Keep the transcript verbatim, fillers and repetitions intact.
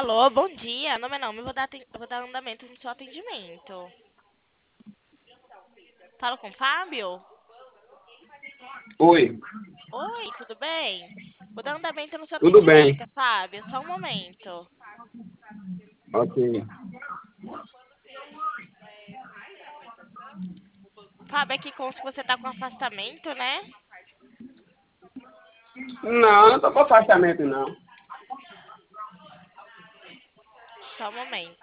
Alô, bom dia. Não, meu nome, eu vou dar, aten- eu vou dar andamento no seu atendimento. Falo com o Fábio? Oi, Oi, tudo bem? Vou dar andamento no seu tudo bem? atendimento, Fábio. Só um momento. Ok. Fábio, aqui consta que você tá com afastamento, né? Não, não tô com afastamento, não. Só um momento.